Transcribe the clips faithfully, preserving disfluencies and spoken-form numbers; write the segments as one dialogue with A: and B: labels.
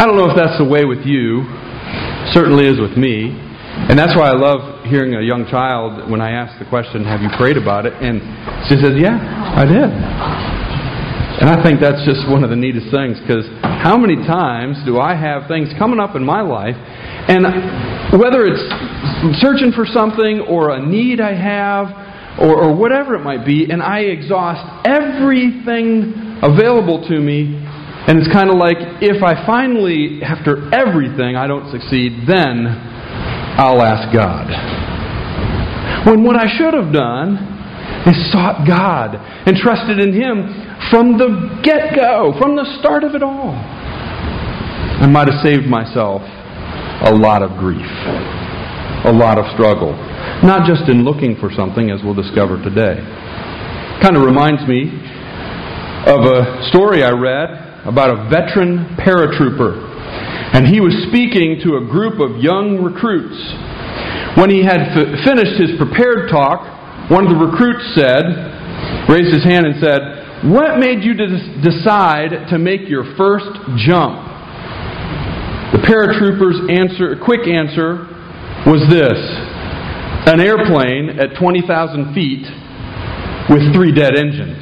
A: I don't know if that's the way with you. Certainly is with me. And that's why I love hearing a young child, when I ask the question, have you prayed about it? And she says, yeah, I did. And I think that's just one of the neatest things, because how many times do I have things coming up in my life, and whether it's searching for something or a need I have or, or whatever it might be, and I exhaust everything available to me, and it's kind of like, if I finally, after everything, I don't succeed, then I'll ask God. When what I should have done is sought God and trusted in Him from the get-go, from the start of it all. I might have saved myself a lot of grief, a lot of struggle. Not just in looking for something, as we'll discover today. Kind of reminds me of a story I read about a veteran paratrooper. And he was speaking to a group of young recruits. When he had f- finished his prepared talk, one of the recruits said, raised his hand and said, "What made you de- decide to make your first jump?" The paratrooper's answer, quick answer was this: an airplane at twenty thousand feet with three dead engines.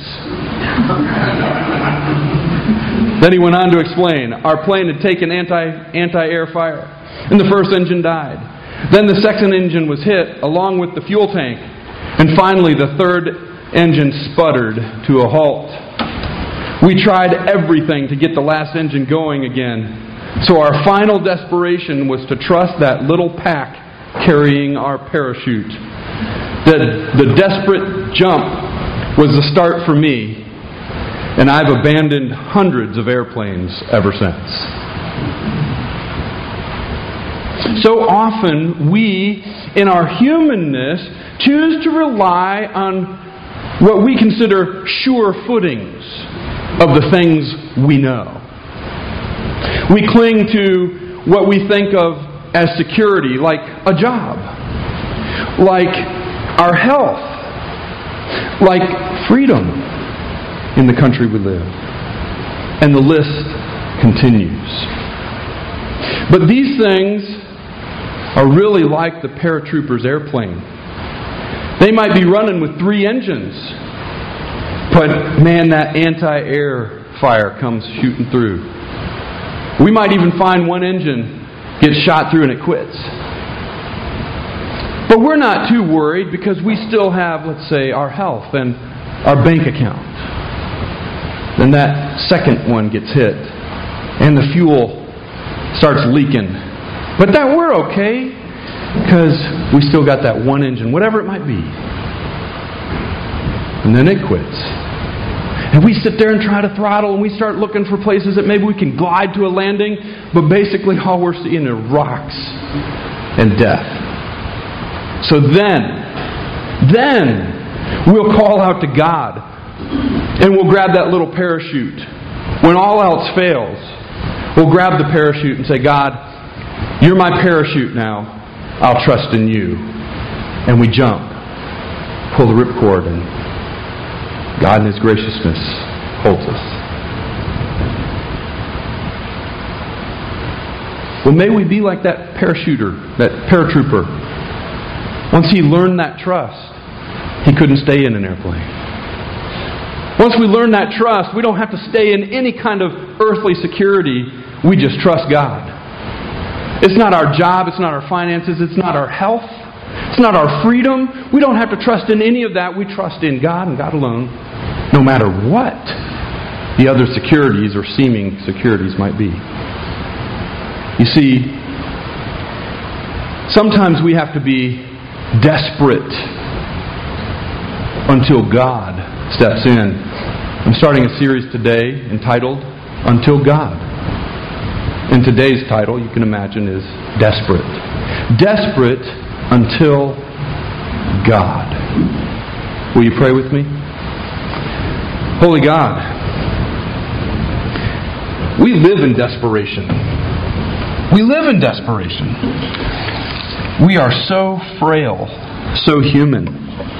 A: Then he went on to explain, our plane had taken anti, anti-air fire, and the first engine died. Then the second engine was hit, along with the fuel tank. And finally, the third engine sputtered to a halt. We tried everything to get the last engine going again. So our final desperation was to trust that little pack carrying our parachute. The, the desperate jump was the start for me. And I've abandoned hundreds of airplanes ever since. So often we, in our humanness, choose to rely on what we consider sure footings of the things we know. We cling to what we think of as security, like a job, like our health, like freedom in the country we live. And the list continues. But these things are really like the paratrooper's airplane. They might be running with three engines, but man, that anti-air fire comes shooting through. We might even find one engine gets shot through and it quits. But we're not too worried because we still have, let's say, our health and our bank account. Then that second one gets hit and the fuel starts leaking. But that we're okay because we still got that one engine, whatever it might be. And then it quits. And we sit there and try to throttle and we start looking for places that maybe we can glide to a landing, but basically all we're seeing are rocks and death. So then, then we'll call out to God. And we'll grab that little parachute. When all else fails, we'll grab the parachute and say, God, you're my parachute now. I'll trust in you. And we jump. Pull the ripcord, and God in His graciousness holds us. Well, may we be like that parachuter, that paratrooper. Once he learned that trust, he couldn't stay in an airplane. Once we learn that trust, we don't have to stay in any kind of earthly security. We just trust God. It's not our job, it's not our finances, it's not our health, it's not our freedom. We don't have to trust in any of that. We trust in God and God alone, no matter what the other securities or seeming securities might be. You see, sometimes we have to be desperate until God steps in. I'm starting a series today entitled Until God. And today's title, you can imagine, is Desperate. Desperate until God. Will you pray with me? Holy God, we live in desperation. We live in desperation. We are so frail, so human.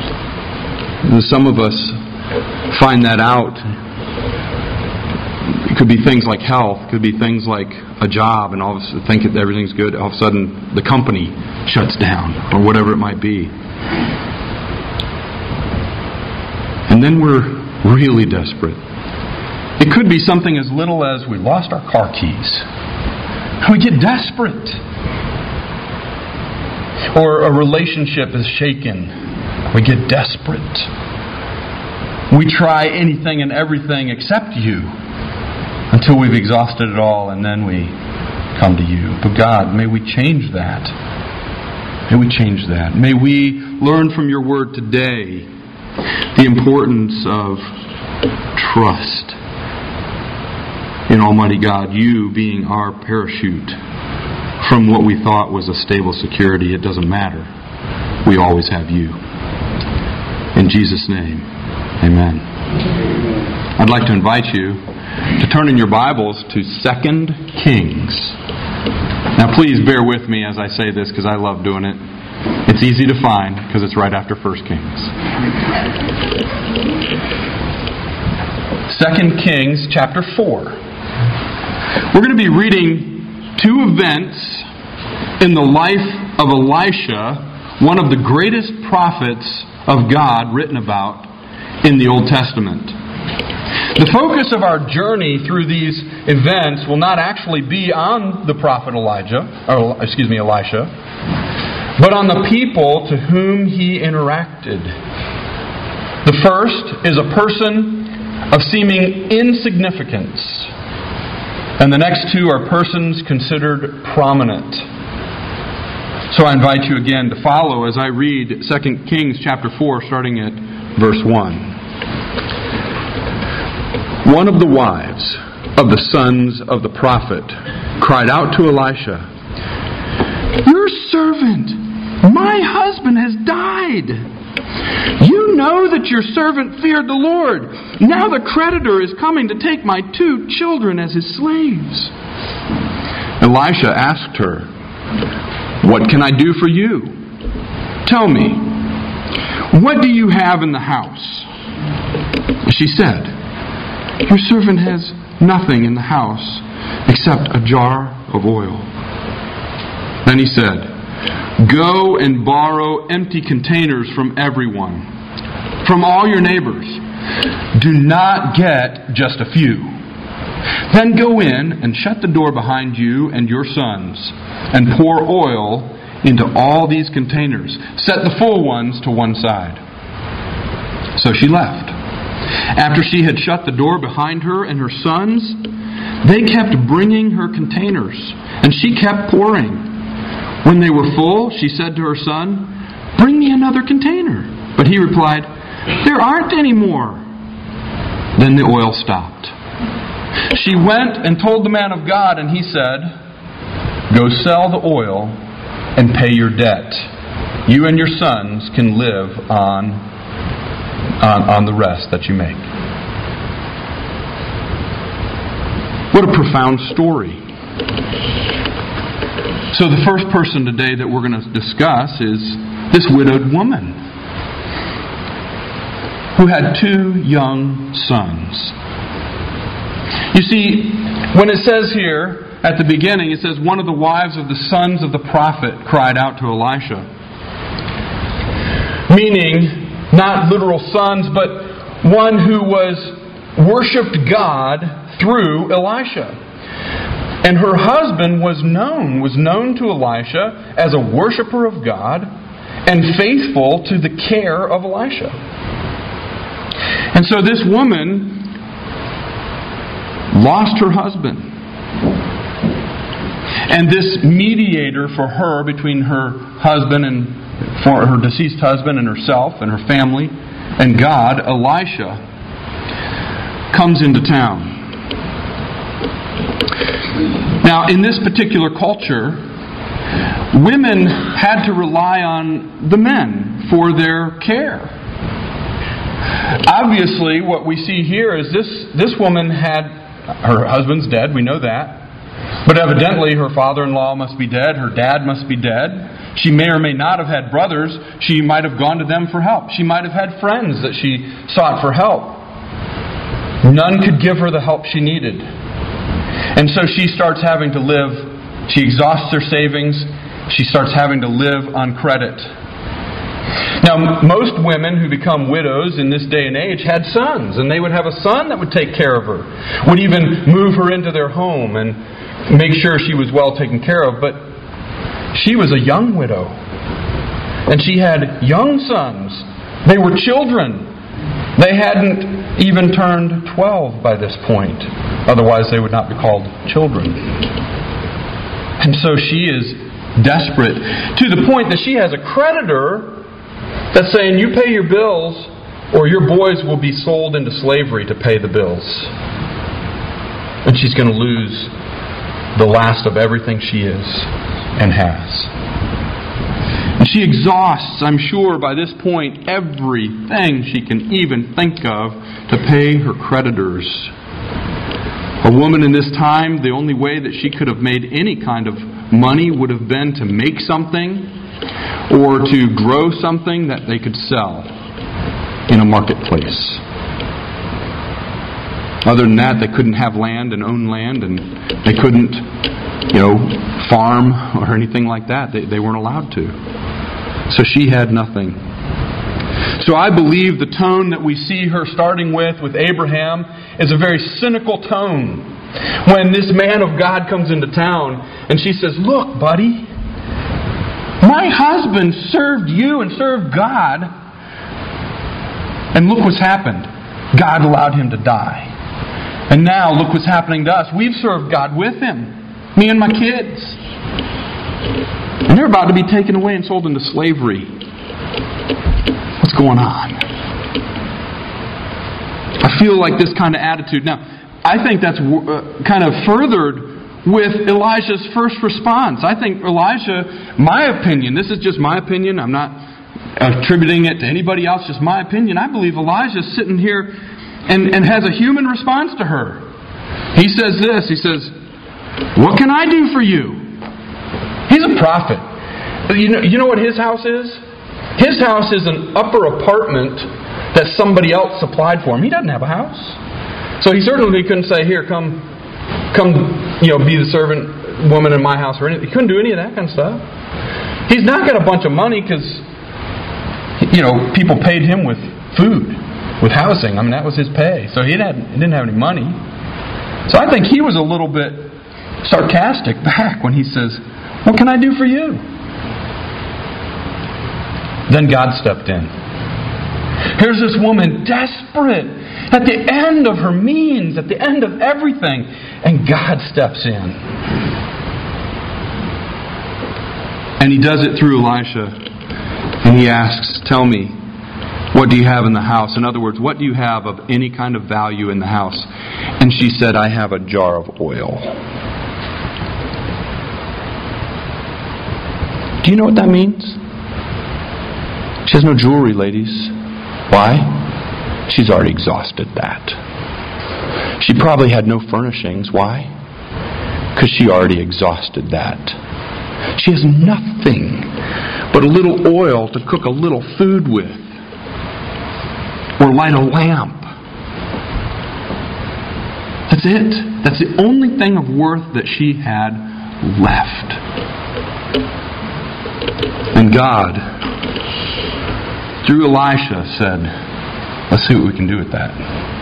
A: And some of us find that out It could be things like health. It could be things like a job, and all of a sudden think that everything's good. All of a sudden, the company shuts down, or whatever it might be. And then we're really desperate. It could be something as little as we lost our car keys. We get desperate. Or a relationship is shaken. We get desperate. We try anything and everything except you until we've exhausted it all, and then we come to you. But God, may we change that. May we change that. May we learn from your word today the importance of trust in Almighty God, you being our parachute from what we thought was a stable security. It doesn't matter. We always have you. In Jesus' name, amen. I'd like to invite you to turn in your Bibles to Second Kings. Now please bear with me as I say this, because I love doing it. It's easy to find because it's right after First Kings. Second Kings chapter four. We're going to be reading two events in the life of Elisha, one of the greatest prophets of God written about in the Old Testament. The focus of our journey through these events will not actually be on the prophet Elijah, or excuse me, Elisha, but on the people to whom he interacted. The first is a person of seeming insignificance, and the next two are persons considered prominent. So I invite you again to follow as I read Second Kings chapter four, starting at verse one. One of the wives of the sons of the prophet cried out to Elisha, "Your servant, my husband, has died. You know that your servant feared the Lord. Now the creditor is coming to take my two children as his slaves." Elisha asked her, "What can I do for you? Tell me, what do you have in the house?" She said, "Your servant has nothing in the house except a jar of oil." Then he said, "Go and borrow empty containers from everyone, from all your neighbors. Do not get just a few. Then go in and shut the door behind you and your sons, and pour oil into all these containers. Set the full ones to one side." So she left. After she had shut the door behind her and her sons, they kept bringing her containers, and she kept pouring. When they were full, she said to her son, "Bring me another container." But he replied, "There aren't any more." Then the oil stopped. She went and told the man of God, and he said, "Go sell the oil and pay your debt. You and your sons can live on, on, on the rest that you make." What a profound story. So the first person today that we're going to discuss is this widowed woman who had two young sons. You see, when it says here at the beginning, it says one of the wives of the sons of the prophet cried out to Elisha. Meaning, not literal sons, but one who was worshipped God through Elisha. And her husband was known, was known to Elisha as a worshiper of God and faithful to the care of Elisha. And so this woman lost her husband. And this mediator for her between her husband and for her deceased husband and herself and her family and God, Elisha, comes into town. Now, in this particular culture, women had to rely on the men for their care. Obviously, what we see here is this, this woman had, her husband's dead, we know that. But evidently her father-in-law must be dead, her dad must be dead. She may or may not have had brothers. She might have gone to them for help. She might have had friends that she sought for help. None could give her the help she needed. And so she starts having to live, she exhausts her savings, she starts having to live on credit. Now, most women who become widows in this day and age had sons, and they would have a son that would take care of her, would even move her into their home and make sure she was well taken care of. But she was a young widow, and she had young sons. They were children. They hadn't even turned twelve by this point. Otherwise, they would not be called children. And so she is desperate to the point that she has a creditor that's saying, you pay your bills or your boys will be sold into slavery to pay the bills. And she's going to lose the last of everything she is and has. And she exhausts, I'm sure, by this point, everything she can even think of to pay her creditors. A woman in this time, the only way that she could have made any kind of money would have been to make something or to grow something that they could sell in a marketplace. Other than that, they couldn't have land and own land, and they couldn't, you know, farm or anything like that. They, they weren't allowed to. So she had nothing. So I believe the tone that we see her starting with, with Abraham, is a very cynical tone. When this man of God comes into town and she says, look, buddy, my husband served you and served God, and look what's happened. God allowed him to die. And now look what's happening to us. We've served God with him. Me and my kids. And they're about to be taken away and sold into slavery. What's going on? I feel like this kind of attitude. Now, I think that's uh, kind of furthered with Elijah's first response. I think Elijah, my opinion, this is just my opinion, I'm not attributing it to anybody else, just my opinion. I believe Elijah's sitting here and, and has a human response to her. He says this, he says, what can I do for you? He's a prophet. You know, you know what his house is? His house is an upper apartment that somebody else supplied for him. He doesn't have a house. So he certainly couldn't say, here, come, come, you know, be the servant woman in my house or anything. He couldn't do any of that kind of stuff. He's not got a bunch of money because, you know, people paid him with food, with housing. I mean, that was his pay. So he didn't, he didn't have any money. So I think he was a little bit sarcastic back when he says, what can I do for you? Then God stepped in. Here's this woman desperate, at the end of her means, at the end of everything, and God steps in. And He does it through Elisha, and He asks, tell me, what do you have in the house? In other words, what do you have of any kind of value in the house? And she said, I have a jar of oil. Do you know what that means? She has no jewelry, ladies. Why? She's already exhausted that. She probably had no furnishings. Why? Because she already exhausted that. She has nothing but a little oil to cook a little food with, or light a lamp. That's it. That's the only thing of worth that she had left. And God, through Elisha, said, let's see what we can do with that.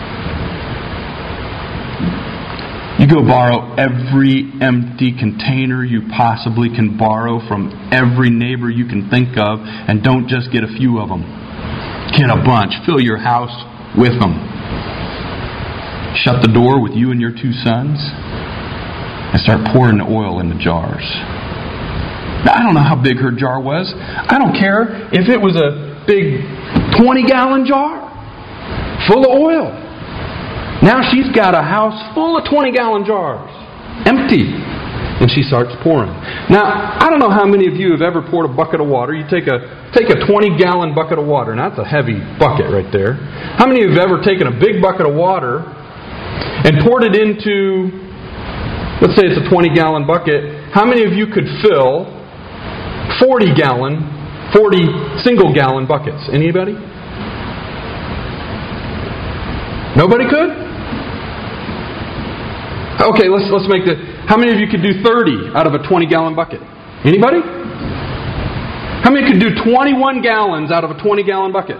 A: You go borrow every empty container you possibly can borrow from every neighbor you can think of, and don't just get a few of them. Get a bunch. Fill your house with them. Shut the door with you and your two sons and start pouring the oil in the jars. Now, I don't know how big her jar was. I don't care if it was a big twenty-gallon jar full of oil. Now she's got a house full of twenty-gallon jars, empty. And she starts pouring. Now, I don't know how many of you have ever poured a bucket of water. You take a take a twenty-gallon bucket of water. Now, that's a heavy bucket right there. How many of you have ever taken a big bucket of water and poured it into, let's say it's a twenty-gallon bucket. How many of you could fill forty-gallon, forty single-gallon buckets? Anybody? Nobody could? Okay, let's let's make the... How many of you could do thirty out of a twenty-gallon bucket? Anybody? How many could do twenty-one gallons out of a twenty-gallon bucket?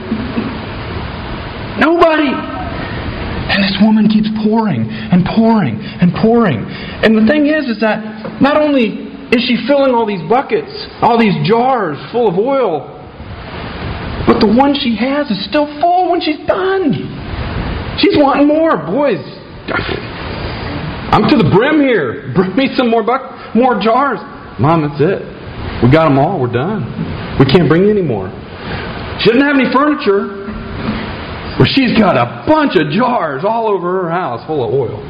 A: Nobody! And this woman keeps pouring and pouring and pouring. And the thing is, is that not only is she filling all these buckets, all these jars full of oil, but the one she has is still full when she's done. She's wanting more. Boys, I'm to the brim here. Bring me some more buck, more jars. Mom, that's it. We got them all. We're done. We can't bring you any more. She doesn't have any furniture. Well, she's got a bunch of jars all over her house full of oil.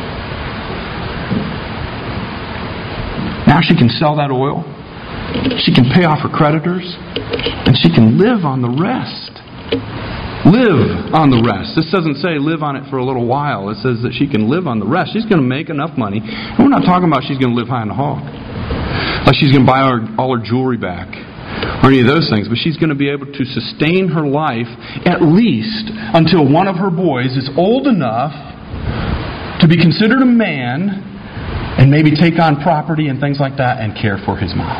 A: Now she can sell that oil. She can pay off her creditors. And she can live on the rest. Live on the rest. This doesn't say live on it for a little while. It says that she can live on the rest. She's going to make enough money. And we're not talking about she's going to live high in the hog. Like she's going to buy all her, all her jewelry back. Or any of those things. But she's going to be able to sustain her life at least until one of her boys is old enough to be considered a man and maybe take on property and things like that and care for his mom.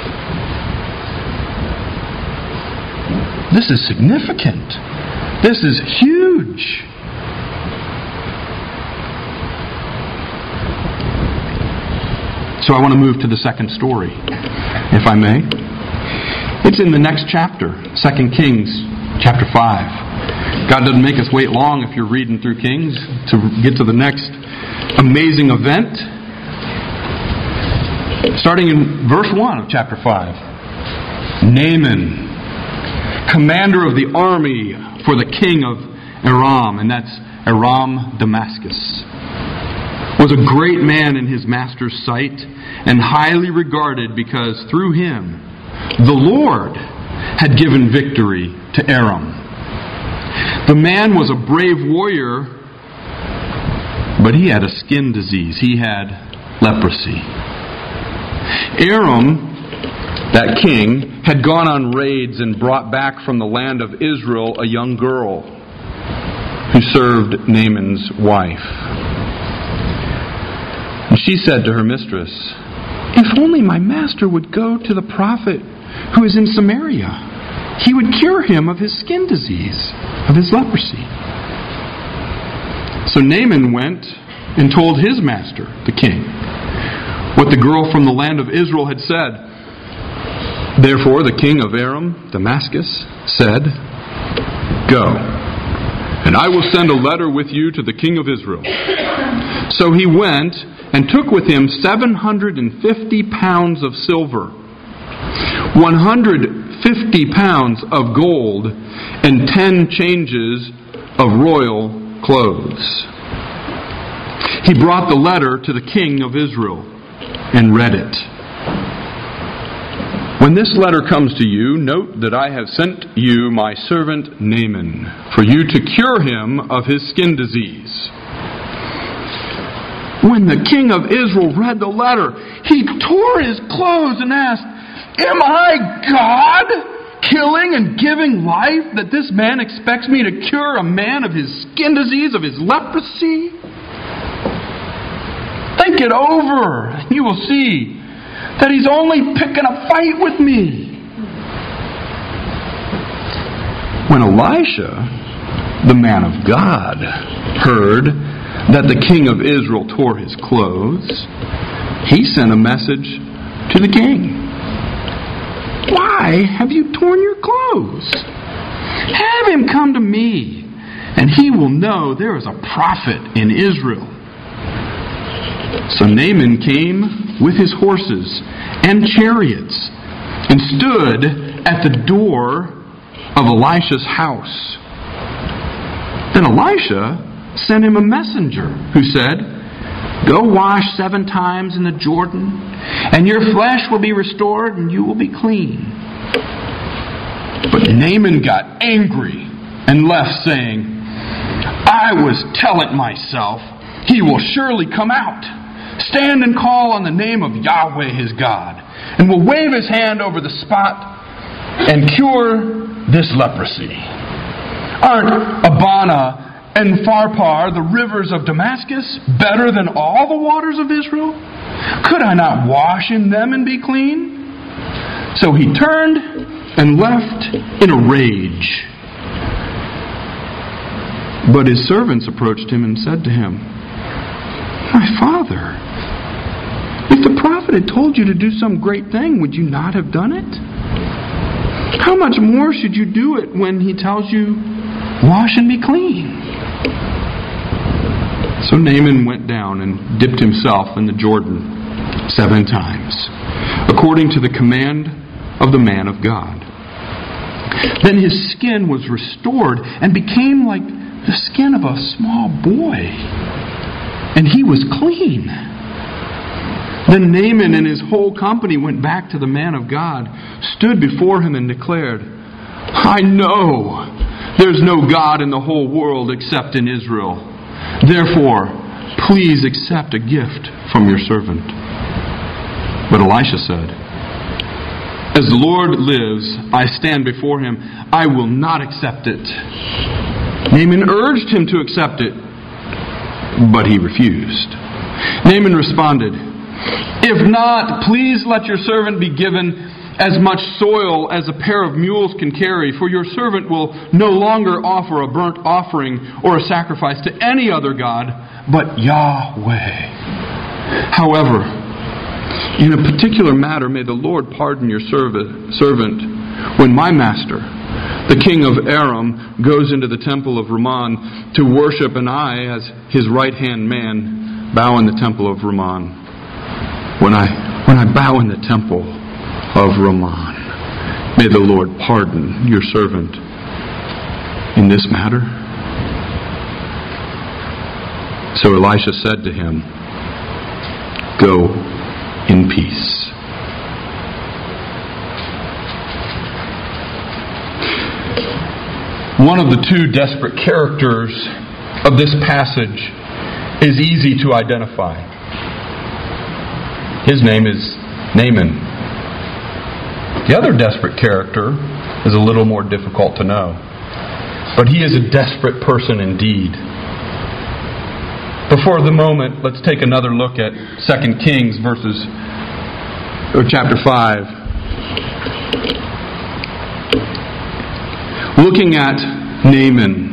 A: This is significant. This is huge. So I want to move to the second story, if I may. It's in the next chapter, Second Kings, chapter five. God doesn't make us wait long if you're reading through Kings to get to the next amazing event. Starting in verse one of chapter five. Naaman, commander of the army for the king of Aram, and that's Aram Damascus, was a great man in his master's sight and highly regarded because through him the Lord had given victory to Aram. The man was a brave warrior, but he had a skin disease. He had leprosy. Aram, that king, had gone on raids and brought back from the land of Israel a young girl who served Naaman's wife. And she said to her mistress, "If only my master would go to the prophet who is in Samaria. He would cure him of his skin disease, of his leprosy." So Naaman went and told his master, the king, what the girl from the land of Israel had said. Therefore the king of Aram, Damascus, said, "Go, and I will send a letter with you to the king of Israel." So he went and took with him seven hundred fifty pounds of silver, one hundred fifty pounds of gold, and ten changes of royal clothes. He brought the letter to the king of Israel and read it. "When this letter comes to you, note that I have sent you my servant Naaman, for you to cure him of his skin disease." When the king of Israel read the letter, he tore his clothes and asked, "Am I God, killing and giving life, that this man expects me to cure a man of his skin disease, of his leprosy?" Think it over, and you will see that he's only picking a fight with me. When Elisha, the man of God, heard that the king of Israel tore his clothes, he sent a message to the king. "Why have you torn your clothes? Have him come to me, and he will know there is a prophet in Israel." So Naaman came with his horses and chariots and stood at the door of Elisha's house. Then Elisha sent him a messenger who said, "Go wash seven times in the Jordan, and your flesh will be restored and you will be clean." But Naaman got angry and left, saying, "I was telling myself, he will surely come out, stand and call on the name of Yahweh his God, and will wave his hand over the spot and cure this leprosy. Aren't Abana
B: and Pharpar, the rivers of Damascus, better than all the waters of Israel? Could I not wash in them and be clean? So he turned and left in a rage. But his servants approached him and said to him, My father, if the prophet had told you to do some great thing, would you not have done it? How much more should you do it when he tells you, wash and be clean? So Naaman went down and dipped himself in the Jordan seven times, according to the command of the man of God. Then his skin was restored and became like the skin of a small boy, and he was clean. Then Naaman and his whole company went back to the man of God, stood before him and declared, I know there's no God in the whole world except in Israel. Therefore, please accept a gift from your servant. But Elisha said, As the Lord lives, I stand before him, I will not accept it. Naaman urged him to accept it, but he refused. Naaman responded, If not, please let your servant be given as much soil as a pair of mules can carry, for your servant will no longer offer a burnt offering or a sacrifice to any other god but Yahweh. However, in a particular matter may the Lord pardon your servant when my master, the king of Aram, goes into the temple of Rimmon to worship, and I, as his right-hand man, bow in the temple of Rimmon. When I when I bow in the temple of Rimmon, may the Lord pardon your servant in this matter. So Elisha said to him, Go in peace. One of the two desperate characters of this passage is easy to identify. His name is Naaman. The other desperate character is a little more difficult to know. But he is a desperate person indeed. But for the moment, let's take another look at Second Kings verses, or chapter five. Looking at Naaman.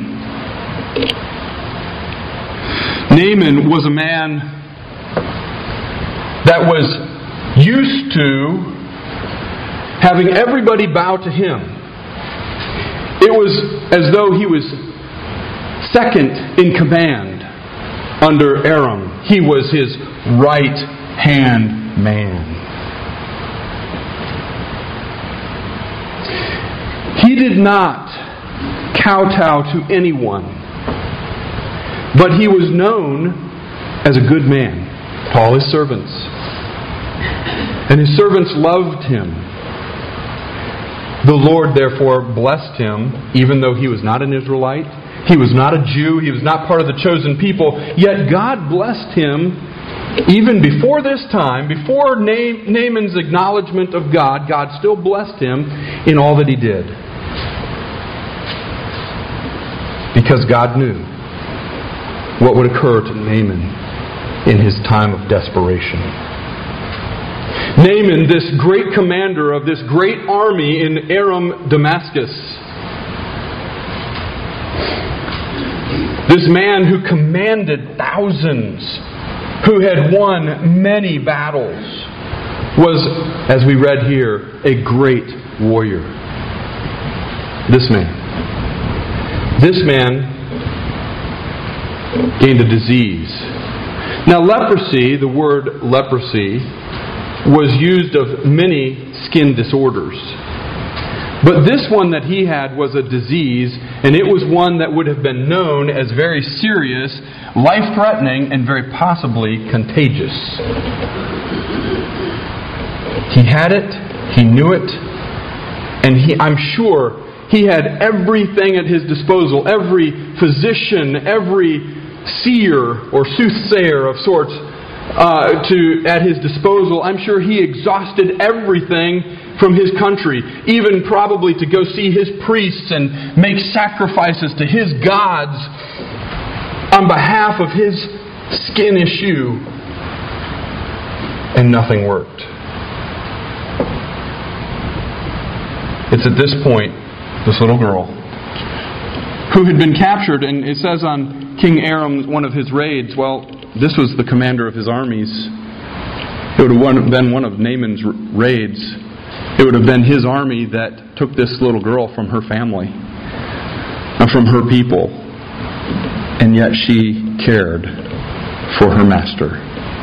B: Naaman was a man that was used to having everybody bow to him. It was as though he was second in command under Aram. He was his right-hand man. He did not kowtow to anyone, but he was known as a good man to all his servants. And his servants loved him. The Lord, therefore, blessed him, even though he was not an Israelite. He was not a Jew. He was not part of the chosen people. Yet God blessed him even before this time, before Naaman's acknowledgement of God. God still blessed him in all that he did. Because God knew what would occur to Naaman in his time of desperation. Naaman, this great commander of this great army in Aram, Damascus. This man who commanded thousands, who had won many battles, was, as we read here, a great warrior. This man. This man gained a disease. Now leprosy, the word leprosy, was used of many skin disorders. But this one that he had was a disease, and it was one that would have been known as very serious, life-threatening, and very possibly contagious. He had it, he knew it, and he, I'm sure he had everything at his disposal, every physician, every seer or soothsayer of sorts uh, to at his disposal. I'm sure he exhausted everything from his country, even probably to go see his priests and make sacrifices to his gods.
A: on behalf of his skin issue, and nothing worked. It's at this point, this little girl, who had been captured, and it says on King Aram, one of his raids, well, this was the commander of his armies. It would have been one of Naaman's raids. It would have been his army that took this little girl from her family, from her people, and yet she cared for her master.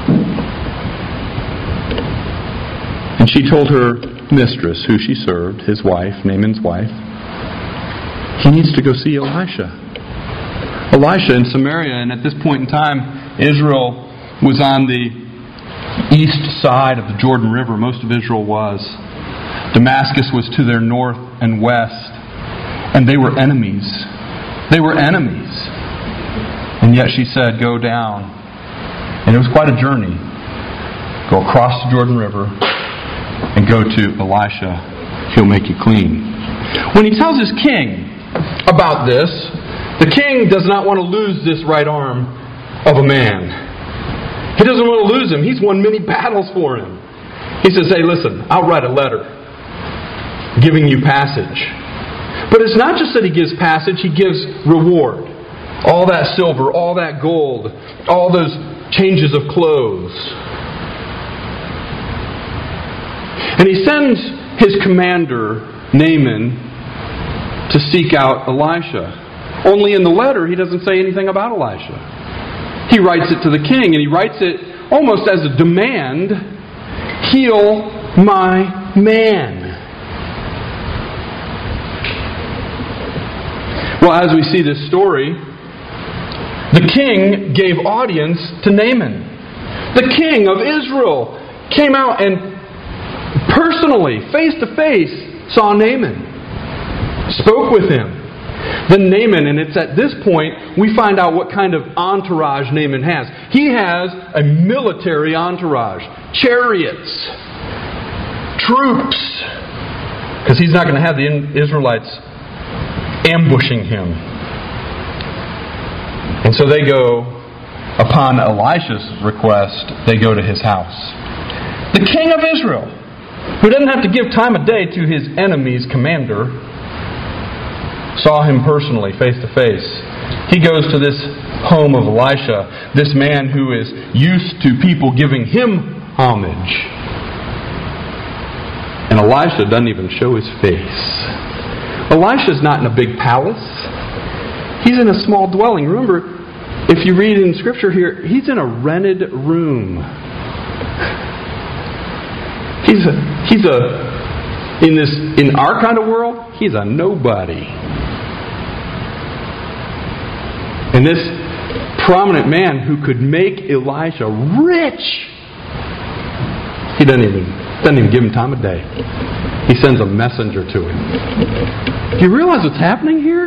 A: And she told her mistress, who she served, his wife, Naaman's wife, he needs to go see Elisha. Elisha in Samaria, and at this point in time, Israel was on the east side of the Jordan River. Most of Israel was. Damascus was to their north and west, and they were enemies. They were enemies. And yet she said, go down. And it was quite a journey. Go across the Jordan River and go to Elisha. He'll make you clean. When he tells his king about this, the king does not want to lose this right arm of a man. He doesn't want to lose him. He's won many battles for him. He says, hey, listen, I'll write a letter giving you passage. But it's not just that he gives passage, he gives reward. All that silver, all that gold, all those changes of clothes. And he sends his commander, Naaman, to seek out Elisha. Only in the letter he doesn't say anything about Elisha. He writes it to the king, and he writes it almost as a demand, heal my man. Well, as we see this story, the king gave audience to Naaman. The king of Israel came out and personally, face to face, saw Naaman. Spoke with him. Then Naaman, and it's at this point we find out what kind of entourage Naaman has. He has a military entourage. Chariots. Troops. Because he's not going to have the Israelites ambushing him. And so they go, upon Elisha's request, they go to his house. The king of Israel, who doesn't have to give time of day to his enemy's commander, saw him personally, face to face. He goes to this home of Elisha, this man who is used to people giving him homage. And Elisha doesn't even show his face. Elisha's not in a big palace. He's in a small dwelling. Remember, if you read in Scripture here, he's in a rented room. He's a, he's a, in this, in our kind of world, he's a nobody. And this prominent man who could make Elisha rich, he doesn't even, doesn't even give him time of day. He sends a messenger to him. Do you realize what's happening here?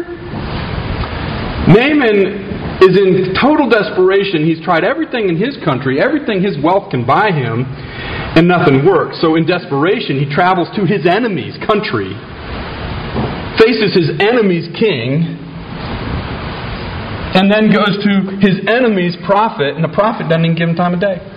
A: Naaman is in total desperation. He's tried everything in his country, everything his wealth can buy him, and nothing works. So in desperation, he travels to his enemy's country, faces his enemy's king, and then goes to his enemy's prophet, and the prophet doesn't even give him time of day.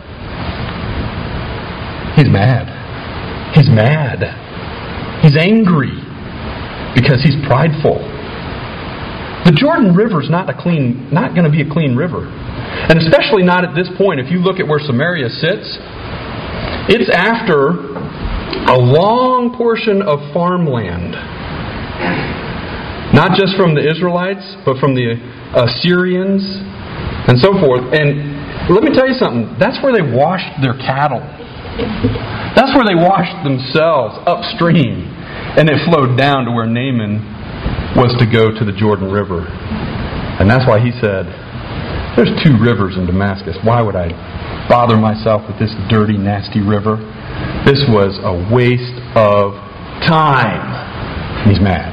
A: He's mad. He's mad. He's angry because he's prideful. The Jordan River is not a clean, not going to be a clean river, and especially not at this point. If you look at where Samaria sits, it's after a long portion of farmland, not just from the Israelites, but from the Assyrians and so forth. And let me tell you something. That's where they washed their cattle. That's where they washed themselves upstream, and it flowed down to where Naaman was to go to the Jordan River. And that's why he said, there's two rivers in Damascus. Why would I bother myself with this dirty, nasty river? This was a waste of time. And he's mad.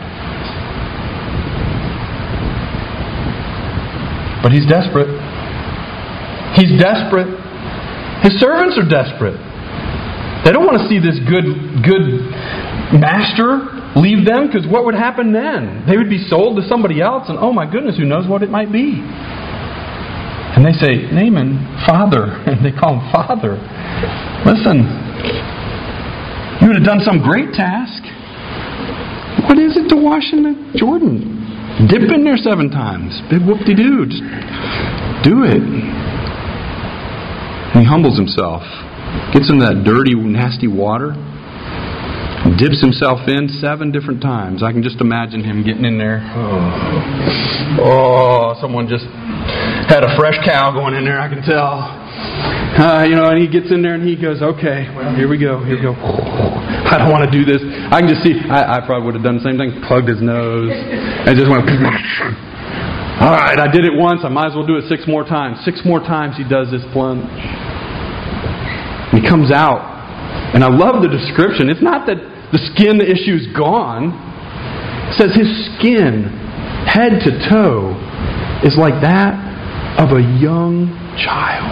A: But he's desperate. He's desperate. His servants are desperate. They don't want to see this good, good master leave them, because what would happen then? They would be sold to somebody else, and oh my goodness, who knows what it might be. And they say, Naaman, Father. And they call him Father. Listen, you would have done some great task. What is it to wash in the Jordan? Dip in there seven times. Big whoop-de-doo. Just do it. And he humbles himself. Gets in that dirty, nasty water. Dips himself in seven different times. I can just imagine him getting in there. Oh, oh someone just had a fresh cow going in there, I can tell. Uh, you know, and he gets in there and he goes, okay, well, here we go, here we go. I don't want to do this. I can just see, I, I probably would have done the same thing, plugged his nose, and just went, all right, I did it once, I might as well do it six more times. Six more times he does this plunge. And he comes out, and I love the description. It's not that the skin issue's gone. It says his skin, head to toe, is like that of a young child.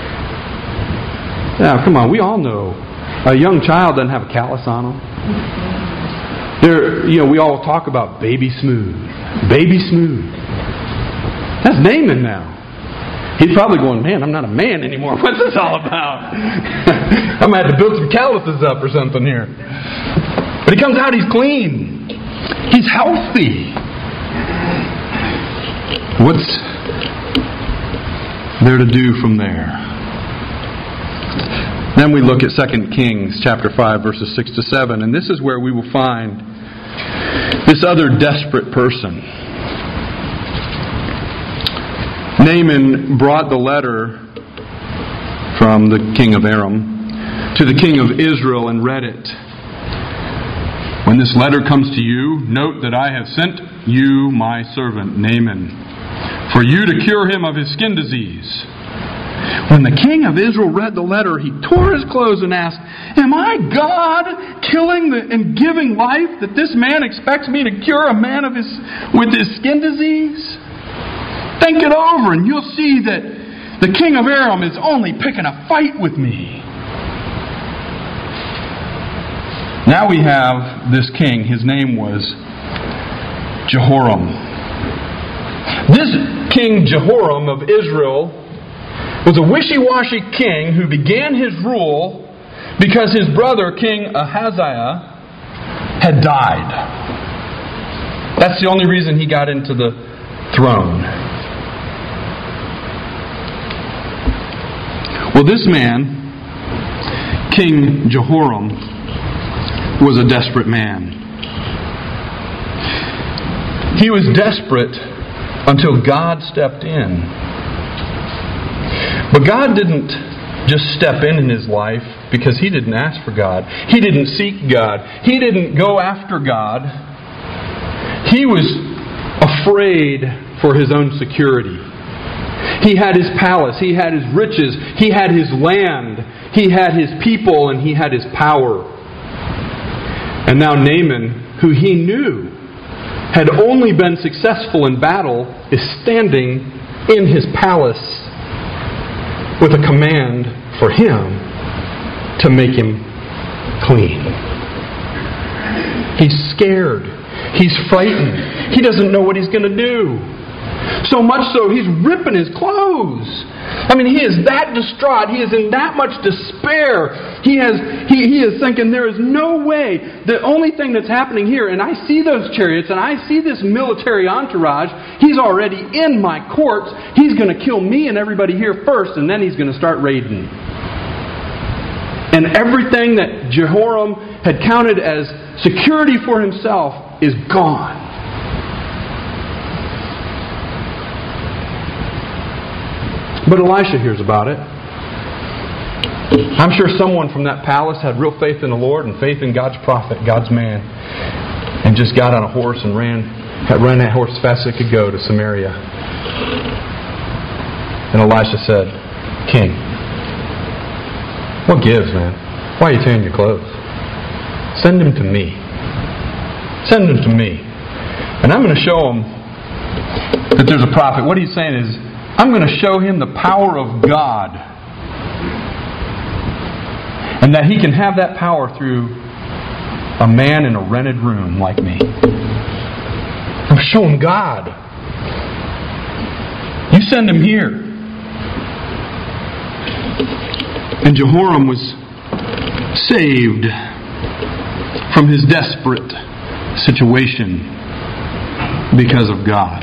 A: Now, come on, we all know a young child doesn't have a callus on them. They're, you know, we all talk about baby smooth. Baby smooth. That's Naaman now. He's probably going, man, I'm not a man anymore. What's this all about? I'm going to have to build some calluses up or something here. But he comes out, he's clean. He's healthy. What's there to do from there? Then we look at Second Kings chapter five, verses six to seven, and this is where we will find this other desperate person. Naaman brought the letter from the king of Aram to the king of Israel and read it. When this letter comes to you, note that I have sent you my servant Naaman for you to cure him of his skin disease. When the king of Israel read the letter, he tore his clothes and asked, am I God killing the, and giving life that this man expects me to cure a man of his with his skin disease? Think it over and you'll see that the king of Aram is only picking a fight with me. Now we have this king. His name was Jehoram. This king Jehoram of Israel was a wishy-washy king who began his rule because his brother, King Ahaziah, had died. That's the only reason he got into the throne. Well, this man, King Jehoram, was a desperate man. He was desperate until God stepped in. But God didn't just step in in his life because he didn't ask for God. He didn't seek God. He didn't go after God. He was afraid for his own security. He had his palace. He had his riches. He had his land. He had his people, and he had his power. And now Naaman, who he knew had only been successful in battle, is standing in his palace with a command for him to make him clean. He's scared. He's frightened. He doesn't know what he's going to do. So much so, he's ripping his clothes. I mean, he is that distraught. He is in that much despair. He has, he, he is thinking, there is no way. The only thing that's happening here, and I see those chariots, and I see this military entourage. He's already in my courts. He's going to kill me and everybody here first, and then he's going to start raiding. And everything that Jehoram had counted as security for himself is gone. But Elisha hears about it. I'm sure someone from that palace had real faith in the Lord and faith in God's prophet, God's man, and just got on a horse and ran, ran that horse as fast as it could go to Samaria. And Elisha said, King, what gives, man? Why are you tearing your clothes? Send him to me. Send him to me. And I'm going to show him that there's a prophet. What he's saying is, I'm going to show him the power of God. And that he can have that power through a man in a rented room like me. I'm going to show him God. You send him here.
B: And Jehoram was saved from his desperate situation because of God.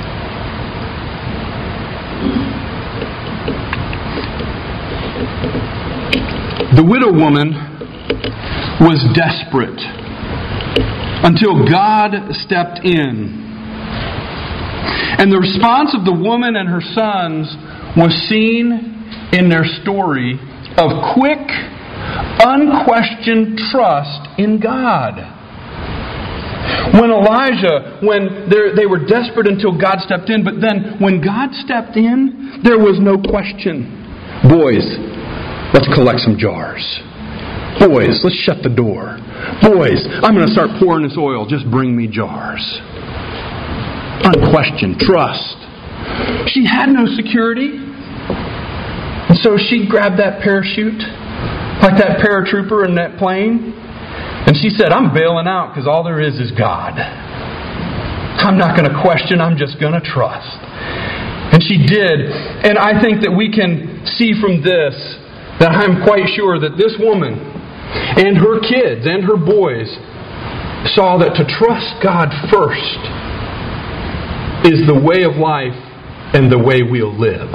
B: The widow woman was desperate until God stepped in. And the response of the woman and her sons was seen in their story of quick, unquestioned trust in God. When Elijah, when they were desperate until God stepped in, but then when God stepped in, there was no question. Boys, let's collect some jars. Boys, let's shut the door. Boys, I'm going to start pouring this oil. Just bring me jars. Unquestioned trust. She had no security. And so she grabbed that parachute, like that paratrooper in that plane, and she said, I'm bailing out because all there is is God. I'm not going to question, I'm just going to trust. And she did. And I think that we can see from this that I'm quite sure that this woman and her kids and her boys saw that to trust God first is the way of life and the way we'll live.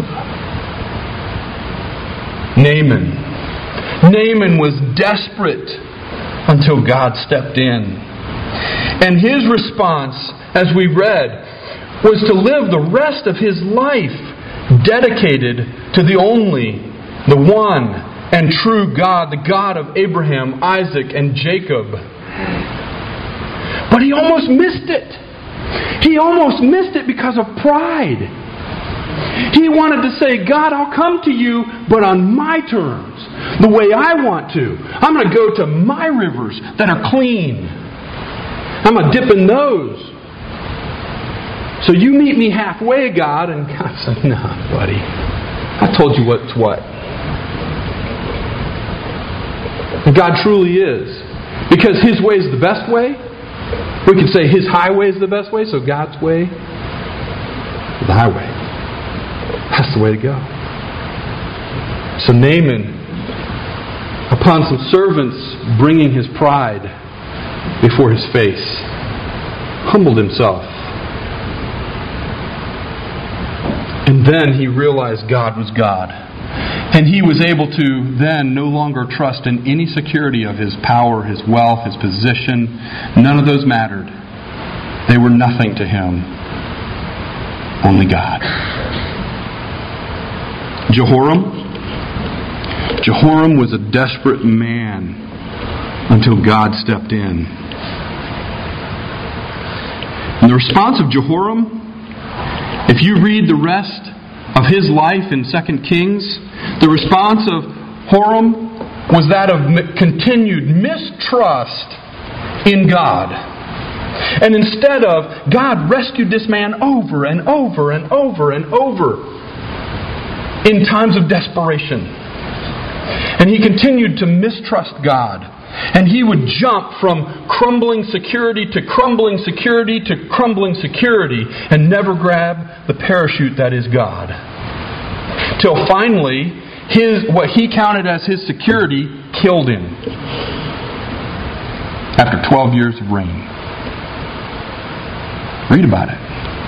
B: Naaman. Naaman was desperate until God stepped in. And his response, as we read, was to live the rest of his life dedicated to the only, the one and true God, the God of Abraham, Isaac, and Jacob. But he almost missed it. He almost missed it because of pride. He wanted to say, God, I'll come to you, but on my terms, the way I want to. I'm going to go to my rivers that are clean. I'm going to dip in those. So you meet me halfway, God. And God said, no, buddy. I told you what's what. And God truly is. Because His way is the best way. We could say His highway is the best way, so God's way is the highway. That's the way to go. So Naaman, upon some servants bringing his pride before his face, humbled himself. And then he realized God was God. And he was able to then no longer trust in any security of his power, his wealth, his position. None of those mattered. They were nothing to him. Only God. Jehoram. Jehoram was a desperate man until God stepped in. And the response of Jehoram, if you read the rest of his life in Second Kings, the response of Joram was that of continued mistrust in God. And instead of, God rescued this man over and over and over and over in times of desperation. And he continued to mistrust God. And he would jump from crumbling security to crumbling security to crumbling security and never grab the parachute that is God. Till finally, his what he counted as his security killed him. After twelve years of reign. Read about it.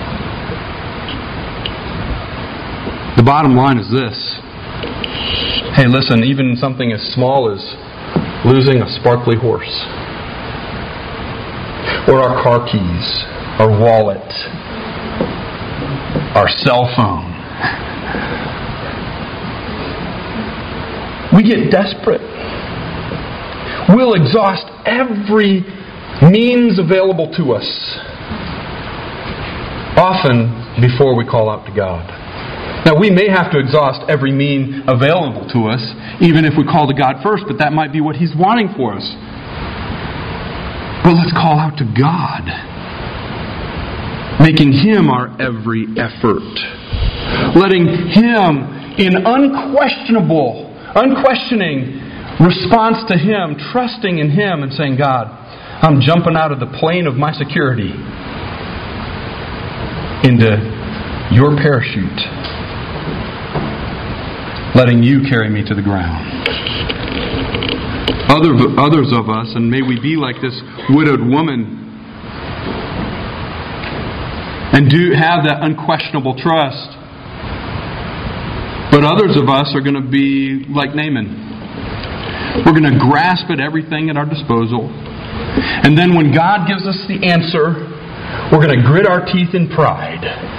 B: The bottom line is this. Hey, listen, even something as small as losing a sparkly horse, or our car keys, our wallet, our cell phone. We get desperate. We'll exhaust every means available to us, often before we call out to God. Now, we may have to exhaust every mean available to us, even if we call to God first, but that might be what He's wanting for us. But let's call out to God, making Him our every effort, letting Him in unquestionable, unquestioning response to Him, trusting in Him and saying, God, I'm jumping out of the plane of my security into your parachute. letting you carry me to the ground. Other, others of us, and may we be like this widowed woman, and do have that unquestionable trust. But others of us are going to be like Naaman. We're going to grasp at everything at our disposal. And then when God gives us the answer, we're going to grit our teeth in pride.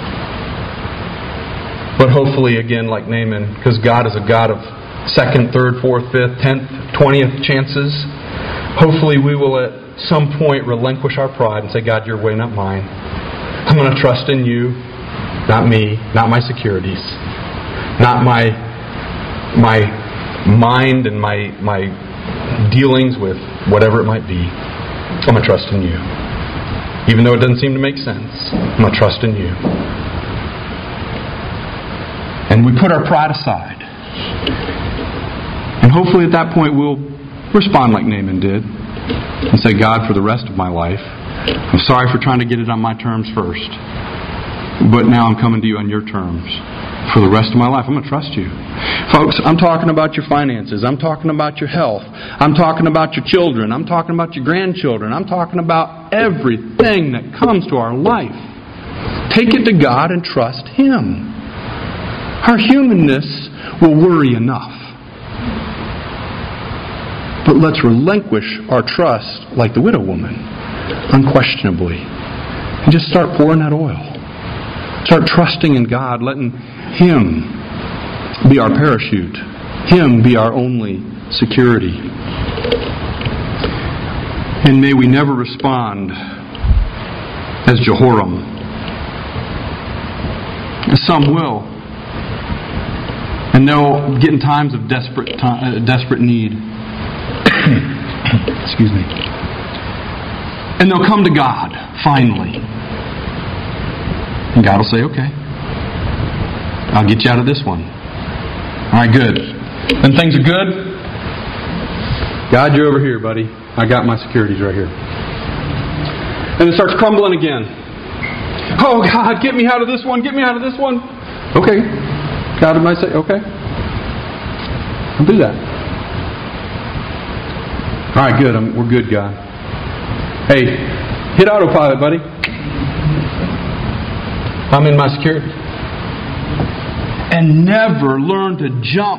B: But hopefully, again, like Naaman, because God is a God of second, third, fourth, fifth, tenth, twentieth chances, hopefully we will at some point relinquish our pride and say, God, your way, not mine. I'm going to trust in you, not me, not my securities, not my my mind and my my dealings with whatever it might be. I'm going to trust in you. Even though it doesn't seem to make sense, I'm going to trust in you. And we put our pride aside. And hopefully at that point we'll respond like Naaman did and say, God, for the rest of my life, I'm sorry for trying to get it on my terms first. But now I'm coming to you on your terms. For the rest of my life, I'm going to trust you. Folks, I'm talking about your finances. I'm talking about your health. I'm talking about your children. I'm talking about your grandchildren. I'm talking about everything that comes to our life. Take it to God and trust Him. Our humanness will worry enough. But let's relinquish our trust like the widow woman, unquestionably, and just start pouring that oil. Start trusting in God, letting Him be our parachute, Him be our only security. And may we never respond as Jehoram. Some will. And they'll get in times of desperate time, uh, desperate need. Excuse me. And they'll come to God, finally. And God will say, okay, I'll get you out of this one. All right, good. Then things are good. God, you're over here, buddy. I got my securities right here. And it starts crumbling again. Oh, God, get me out of this one. Get me out of this one. Okay. God might say, okay, I'll do that. All right, good. I'm, we're good, God. Hey, hit autopilot, buddy. I'm in my security. And never learn to jump.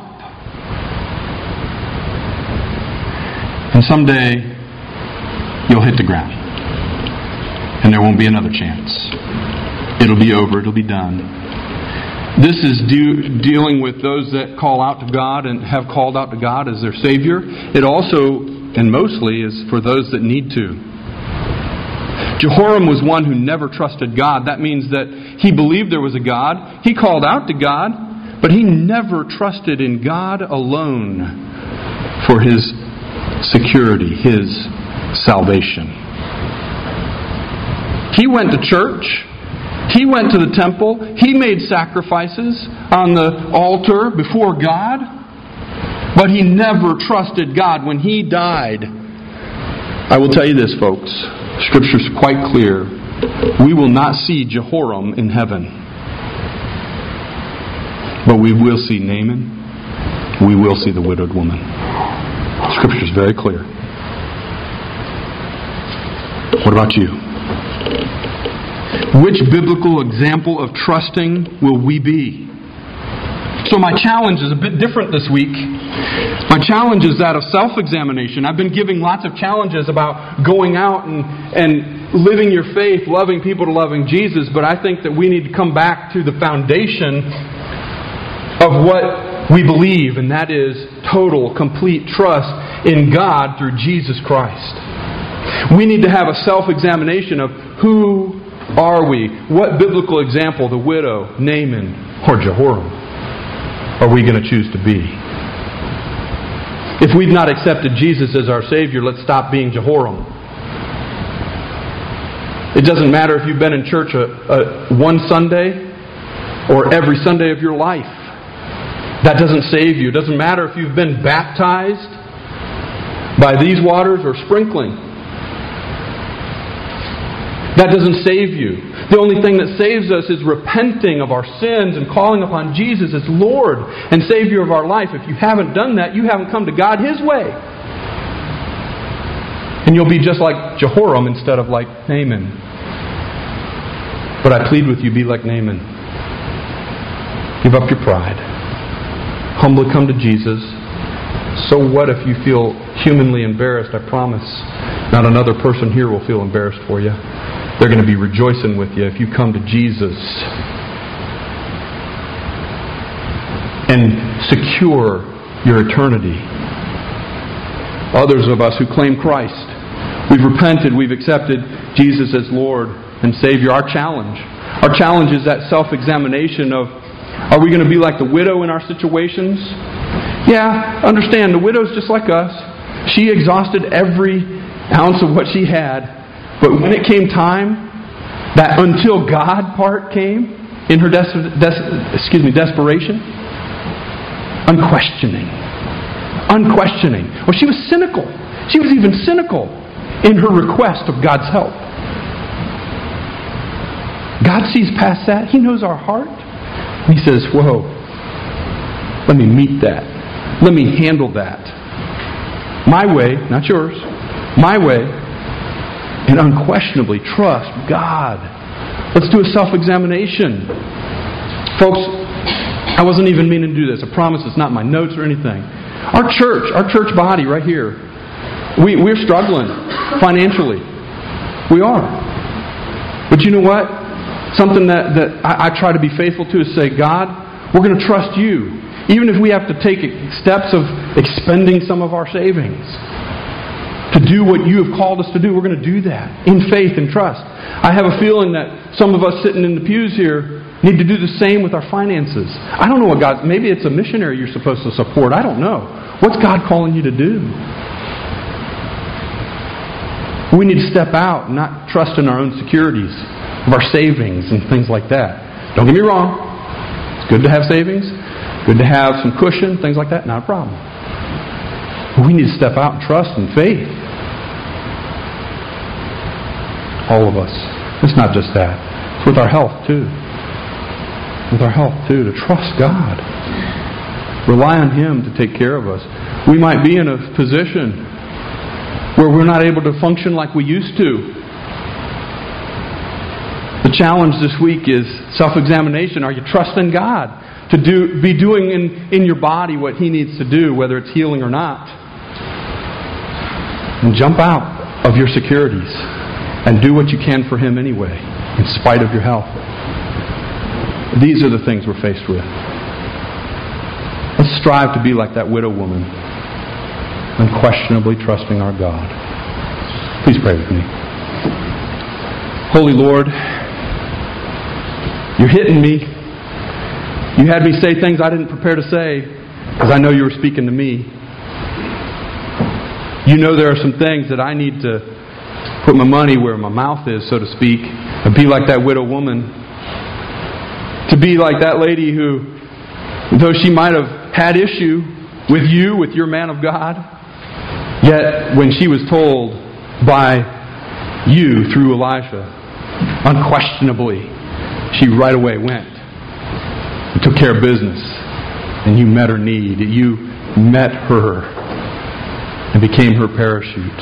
B: And someday, you'll hit the ground. And there won't be another chance. It'll be over. It'll be done. This is do, dealing with those that call out to God and have called out to God as their Savior. It also, and mostly, is for those that need to. Jehoram was one who never trusted God. That means that he believed there was a God. He called out to God, but he never trusted in God alone for his security, his salvation. He went to church. He went to the temple. He made sacrifices on the altar before God. But he never trusted God. When he died, I will tell you this, folks. Scripture's quite clear. We will not see Jehoram in heaven. But we will see Naaman. We will see the widowed woman. Scripture's very clear. What about you? Which biblical example of trusting will we be? So my challenge is a bit different this week. My challenge is that of self-examination. I've been giving lots of challenges about going out and, and living your faith, loving people to loving Jesus, but I think that we need to come back to the foundation of what we believe, and that is total, complete trust in God through Jesus Christ. We need to have a self-examination of who are we? What biblical example, the widow, Naaman, or Jehoram, are we going to choose to be? If we've not accepted Jesus as our Savior, let's stop being Jehoram. It doesn't matter if you've been in church a, a, one Sunday or every Sunday of your life. That doesn't save you. It doesn't matter if you've been baptized by these waters or sprinkling. That doesn't save you.
A: The only thing that saves us is repenting of our sins and calling upon Jesus as Lord and Savior of our life. If you haven't done that, you haven't come to God His way. And you'll be just like Jehoram instead of like Naaman. But I plead with you, be like Naaman. Give up your pride. Humbly come to Jesus. So what if you feel humanly embarrassed? I promise not another person here will feel embarrassed for you. They're going to be rejoicing with you if you come to Jesus and secure your eternity. Others of us who claim Christ, we've repented, we've accepted Jesus as Lord and Savior. Our challenge, our challenge is that self-examination of, are we going to be like the widow in our situations? Yeah, understand, the widow's just like us. She exhausted every ounce of what she had. But when it came time, that until God part came in her des- des- excuse me, desperation, unquestioning. Unquestioning. Well, she was cynical. She was even cynical in her request of God's help. God sees past that. He knows our heart. And He says, whoa, let me meet that. Let me handle that. My way, not yours. My way. And unquestionably trust God. Let's do a self-examination. Folks, I wasn't even meaning to do this. I promise it's not my notes or anything. Our church, our church body right here, we, we're struggling financially. We are. But you know what? Something that, that I, I try to be faithful to is say, God, we're going to trust You. Even if we have to take steps of expending some of our savings to do what You have called us to do, we're going to do that in faith and trust. I have a feeling that some of us sitting in the pews here need to do the same with our finances. I don't know what God... Maybe it's a missionary you're supposed to support. I don't know. What's God calling you to do? We need to step out and not trust in our own securities of our savings and things like that. Don't get me wrong. It's good to have savings. Good to have some cushion, things like that. Not a problem. But we need to step out and trust and faith. All of us. It's not just that. It's with our health too. With our health too. To trust God. Rely on Him to take care of us. We might be in a position where we're not able to function like we used to. The challenge this week is self-examination. Are you trusting God to do, be doing in, in your body what He needs to do, whether it's healing or not? And jump out of your securities and do what you can for Him anyway, in spite of your health. These are the things we're faced with. Let's strive to be like that widow woman, unquestionably trusting our God. Please pray with me. Holy Lord, You're hitting me. You had me say things I didn't prepare to say because I know You were speaking to me. You know there are some things that I need to put my money where my mouth is, so to speak, and be like that widow woman. To be like that lady who, though she might have had issue with You, with Your man of God, yet when she was told by You through Elisha, unquestionably, she right away went and took care of business. And You met her need. You met her and became her parachute.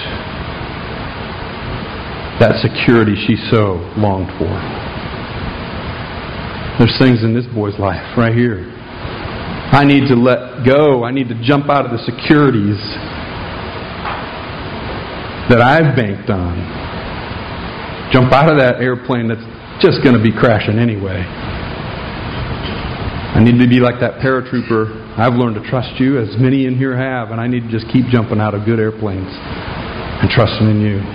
A: That security she so longed for. There's things in this boy's life right here. I need to let go. I need to jump out of the securities that I've banked on. Jump out of that airplane that's just going to be crashing anyway. I need to be like that paratrooper. I've learned to trust You, as many in here have, and I need to just keep jumping out of good airplanes and trusting in You.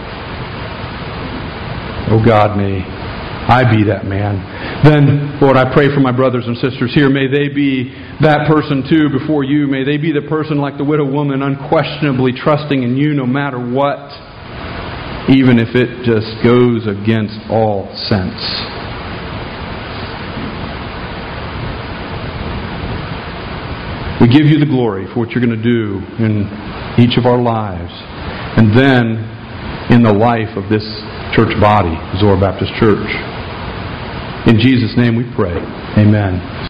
A: Oh God, may I be that man. Then, Lord, I pray for my brothers and sisters here. May they be that person too before You. May they be the person like the widow woman, unquestionably trusting in You no matter what, even if it just goes against all sense. We give You the glory for what You're going to do in each of our lives, and then in the life of this church body, Zoar Baptist Church. In Jesus' name we pray. Amen.